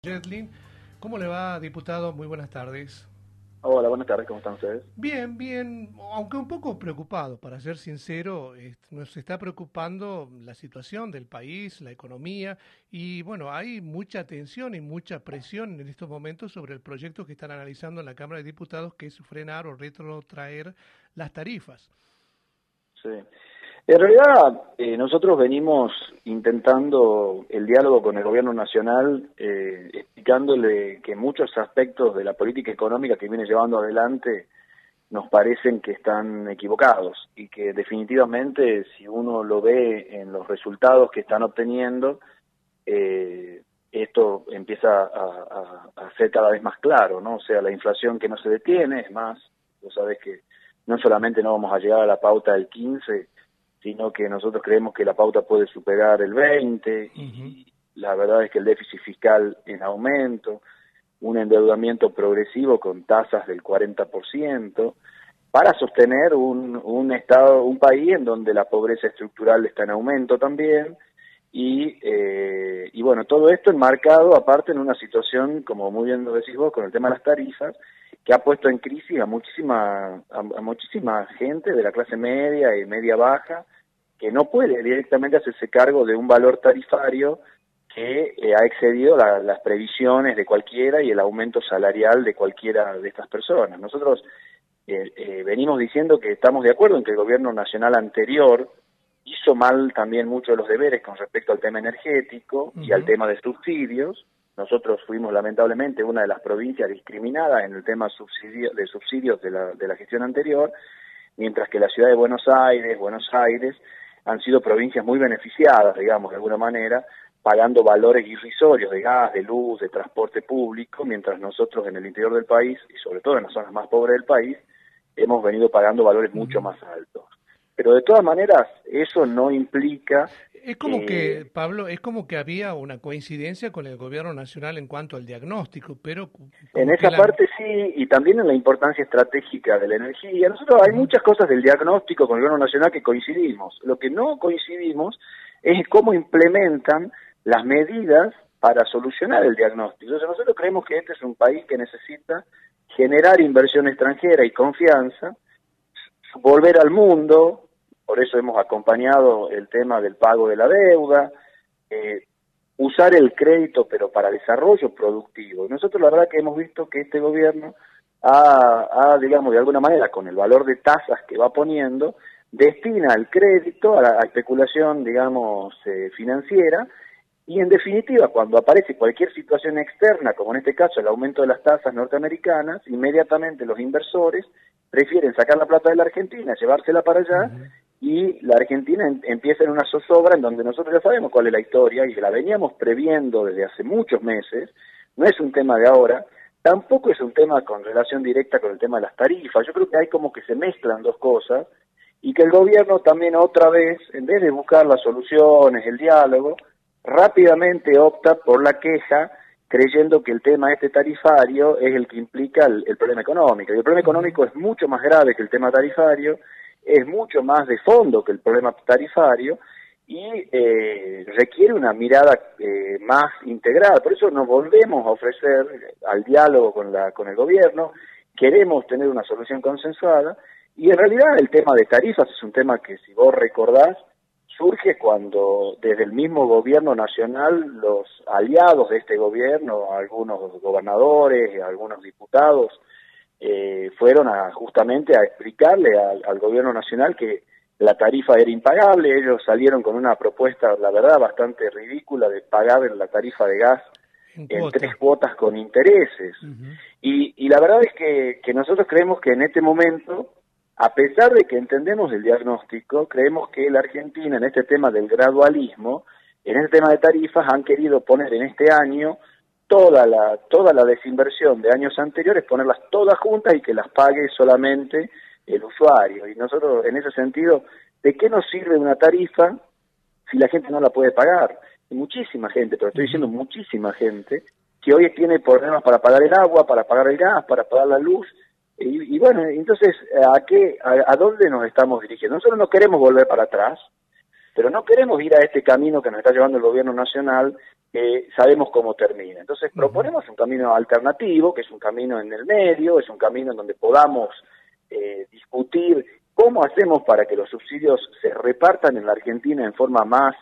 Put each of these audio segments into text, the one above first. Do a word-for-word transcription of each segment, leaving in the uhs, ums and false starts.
Jetlin. ¿Cómo le va, diputado? Muy buenas tardes. Hola, buenas tardes, ¿cómo están ustedes? Bien, bien, aunque un poco preocupado, para ser sincero, eh, nos está preocupando la situación del país, la economía, y bueno, hay mucha tensión y mucha presión en estos momentos sobre el proyecto que están analizando en la Cámara de Diputados, que es frenar o retrotraer las tarifas. Sí. En realidad, eh, nosotros venimos intentando el diálogo con el gobierno nacional, eh, explicándole que muchos aspectos de la política económica que viene llevando adelante nos parecen que están equivocados y que definitivamente si uno lo ve en los resultados que están obteniendo, eh, esto empieza a, a, a ser cada vez más claro, ¿no? O sea, la inflación que no se detiene, es más, vos sabés que no solamente no vamos a llegar a la pauta del quince, sino que nosotros creemos que la pauta puede superar el veinte, y Uh-huh. la verdad es que el déficit fiscal en aumento, un endeudamiento progresivo con tasas del cuarenta por ciento, para sostener un, un estado, un país en donde la pobreza estructural está en aumento también, y, eh, y bueno, todo esto enmarcado aparte en una situación, como muy bien lo decís vos, con el tema de las tarifas, que ha puesto en crisis a muchísima, a, a muchísima gente de la clase media y media baja, que no puede directamente hacerse cargo de un valor tarifario que eh, ha excedido la, las previsiones de cualquiera y el aumento salarial de cualquiera de estas personas. Nosotros eh, eh, venimos diciendo que estamos de acuerdo en que el gobierno nacional anterior hizo mal también muchos de los deberes con respecto al tema energético y al Uh-huh. tema de subsidios. Nosotros fuimos lamentablemente una de las provincias discriminadas en el tema subsidio, de subsidios de la, de la gestión anterior, mientras que la ciudad de Buenos Aires, Buenos Aires, han sido provincias muy beneficiadas, digamos, de alguna manera, pagando valores irrisorios de gas, de luz, de transporte público, mientras nosotros en el interior del país, y sobre todo en las zonas más pobres del país, hemos venido pagando valores mucho Uh-huh. más altos. Pero de todas maneras, eso no implica Es como que que, Pablo, es como que había una coincidencia con el gobierno nacional en cuanto al diagnóstico, pero en como que esa la... parte sí, y también en la importancia estratégica de la energía. Nosotros hay Uh-huh. muchas cosas del diagnóstico con el gobierno nacional que coincidimos. Lo que no coincidimos es cómo implementan las medidas para solucionar el diagnóstico. Entonces nosotros creemos que este es un país que necesita generar inversión extranjera y confianza, volver al mundo, por eso hemos acompañado el tema del pago de la deuda, eh, usar el crédito pero para desarrollo productivo. Nosotros la verdad que hemos visto que este gobierno ha, ha, digamos, de alguna manera, con el valor de tasas que va poniendo, destina el crédito a la a especulación, digamos, eh, financiera, y en definitiva, cuando aparece cualquier situación externa, como en este caso el aumento de las tasas norteamericanas, inmediatamente los inversores prefieren sacar la plata de la Argentina, llevársela para allá, Uh-huh. y la Argentina en, empieza en una zozobra en donde nosotros ya sabemos cuál es la historia y la veníamos previendo desde hace muchos meses. No es un tema de ahora, tampoco es un tema con relación directa con el tema de las tarifas. Yo creo que hay como que se mezclan dos cosas y que el gobierno también otra vez, en vez de buscar las soluciones, el diálogo, rápidamente opta por la queja, creyendo que el tema este tarifario es el que implica el, el problema económico. Y el problema Uh-huh. económico es mucho más grave que el tema tarifario, es mucho más de fondo que el problema tarifario, y eh, requiere una mirada eh, más integral. Por eso nos volvemos a ofrecer al diálogo con, la, con el gobierno, queremos tener una solución consensuada, y en realidad el tema de tarifas es un tema que, si vos recordás, surge cuando desde el mismo gobierno nacional los aliados de este gobierno, algunos gobernadores, algunos diputados, eh, fueron a, justamente a explicarle al, al gobierno nacional que la tarifa era impagable. Ellos salieron con una propuesta, la verdad, bastante ridícula de pagar la tarifa de gas En en tres cuota. cuotas con intereses. Uh-huh. Y, y la verdad es que, que nosotros creemos que en este momento, a pesar de que entendemos el diagnóstico, creemos que la Argentina en este tema del gradualismo, en este tema de tarifas, han querido poner en este año toda la toda la desinversión de años anteriores, ponerlas todas juntas y que las pague solamente el usuario. Y nosotros, en ese sentido, ¿de qué nos sirve una tarifa si la gente no la puede pagar? Hay muchísima gente, pero estoy Uh-huh. diciendo muchísima gente, que hoy tiene problemas para pagar el agua, para pagar el gas, para pagar la luz. Y, y bueno, entonces, ¿a qué, a, a dónde nos estamos dirigiendo? Nosotros no queremos volver para atrás, pero no queremos ir a este camino que nos está llevando el gobierno nacional, eh, sabemos cómo termina. Entonces proponemos un camino alternativo, que es un camino en el medio, es un camino en donde podamos eh, discutir cómo hacemos para que los subsidios se repartan en la Argentina en forma más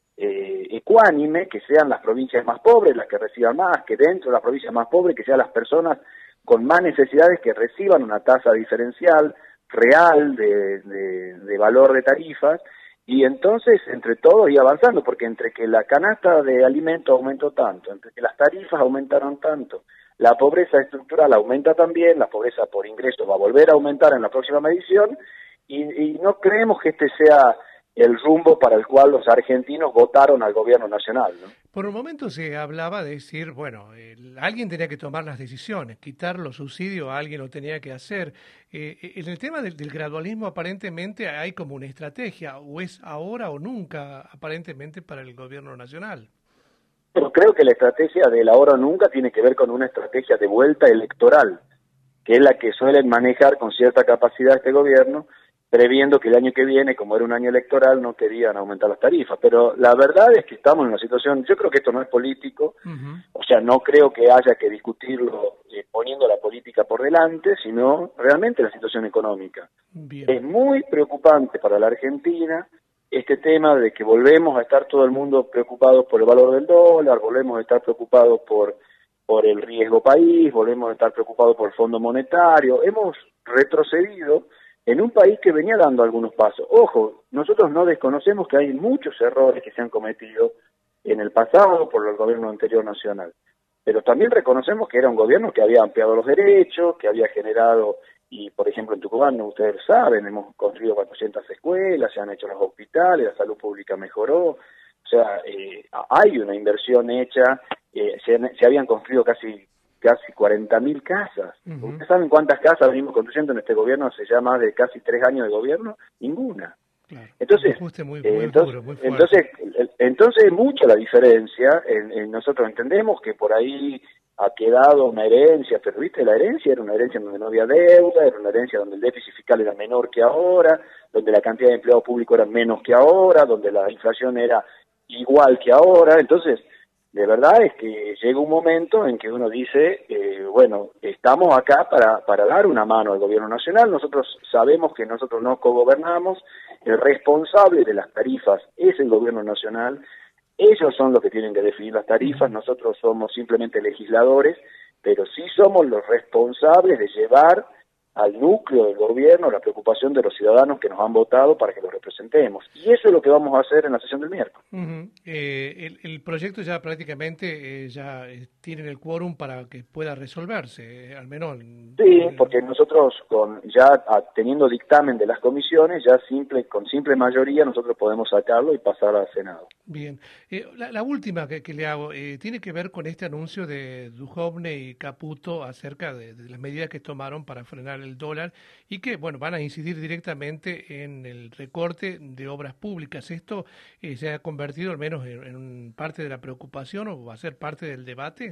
eh, ecuánime, que sean las provincias más pobres las que reciban más, que dentro de las provincias más pobres que sean las personas con más necesidades que reciban una tasa diferencial real de, de, de valor de tarifas, y entonces entre todos ir avanzando, porque entre que la canasta de alimentos aumentó tanto, entre que las tarifas aumentaron tanto, la pobreza estructural aumenta también, la pobreza por ingresos va a volver a aumentar en la próxima medición, y, y no creemos que este sea el rumbo para el cual los argentinos votaron al gobierno nacional, ¿no? Por un momento se hablaba de decir, bueno, el, alguien tenía que tomar las decisiones, quitar los subsidios, alguien lo tenía que hacer. Eh, en el tema del, del gradualismo aparentemente hay como una estrategia, o es ahora o nunca aparentemente para el gobierno nacional. Pero creo que la estrategia del ahora o nunca tiene que ver con una estrategia de vuelta electoral, que es la que suelen manejar con cierta capacidad este gobierno, previendo que el año que viene, como era un año electoral, no querían aumentar las tarifas. Pero la verdad es que estamos en una situación, yo creo que esto no es político, uh-huh. O sea, no creo que haya que discutirlo eh, poniendo la política por delante, sino realmente la situación económica. Bien. Es muy preocupante para la Argentina este tema de que volvemos a estar todo el mundo preocupados por el valor del dólar, volvemos a estar preocupados por, por el riesgo país, volvemos a estar preocupados por el Fondo Monetario. Hemos retrocedido en un país que venía dando algunos pasos. Ojo, nosotros no desconocemos que hay muchos errores que se han cometido en el pasado por el gobierno anterior nacional, pero también reconocemos que era un gobierno que había ampliado los derechos, que había generado, y por ejemplo en Tucumán, ustedes saben, hemos construido cuatrocientas escuelas, se han hecho los hospitales, la salud pública mejoró, o sea, eh, hay una inversión hecha, eh, se, se habían construido casi casi cuarenta mil casas. Uh-huh. ¿Ustedes saben cuántas casas venimos construyendo en este gobierno hace ya más de casi tres años de gobierno? Ninguna. Claro. Entonces, muy, muy eh, entonces, duro, muy entonces, entonces es mucha la diferencia. En, en nosotros entendemos que por ahí ha quedado una herencia, pero viste, la herencia era una herencia donde no había deuda, era una herencia donde el déficit fiscal era menor que ahora, donde la cantidad de empleados públicos era menos que ahora, donde la inflación era igual que ahora. Entonces, de verdad es que llega un momento en que uno dice, eh, bueno, estamos acá para, para dar una mano al gobierno nacional, nosotros sabemos que nosotros no cogobernamos, el responsable de las tarifas es el gobierno nacional, ellos son los que tienen que definir las tarifas, nosotros somos simplemente legisladores, pero sí somos los responsables de llevar al núcleo del gobierno la preocupación de los ciudadanos que nos han votado para que los representemos. Y eso es lo que vamos a hacer en la sesión del miércoles. Uh-huh. eh, el, el proyecto ya prácticamente eh, ya eh, tiene el quórum para que pueda resolverse, eh, al menos. Sí, el... porque nosotros con ya a, teniendo dictamen de las comisiones, ya simple con simple mayoría nosotros podemos sacarlo y pasar al Senado. Bien. Eh, la, la última que, que le hago eh, tiene que ver con este anuncio de Duhovne y Caputo acerca de, de las medidas que tomaron para frenar el dólar y que, bueno, van a incidir directamente en el recorte de obras públicas. ¿Esto eh, se ha convertido al menos en, en parte de la preocupación o va a ser parte del debate?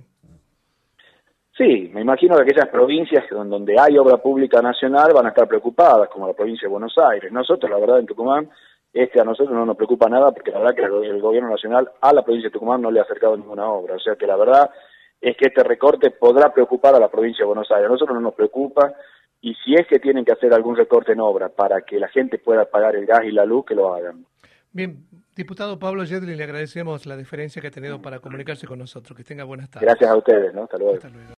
Sí, me imagino que aquellas provincias donde hay obra pública nacional van a estar preocupadas, como la provincia de Buenos Aires. Nosotros, la verdad, en Tucumán, este a nosotros no nos preocupa nada porque la verdad que el, el gobierno nacional a la provincia de Tucumán no le ha acercado ninguna obra. O sea que la verdad es que este recorte podrá preocupar a la provincia de Buenos Aires. A nosotros no nos preocupa. Y si es que tienen que hacer algún recorte en obra para que la gente pueda pagar el gas y la luz, que lo hagan. Bien, diputado Pablo Yedlin, le agradecemos la deferencia que ha tenido para comunicarse con nosotros. Que tenga buenas tardes. Gracias a ustedes, ¿no? Hasta luego. Hasta luego.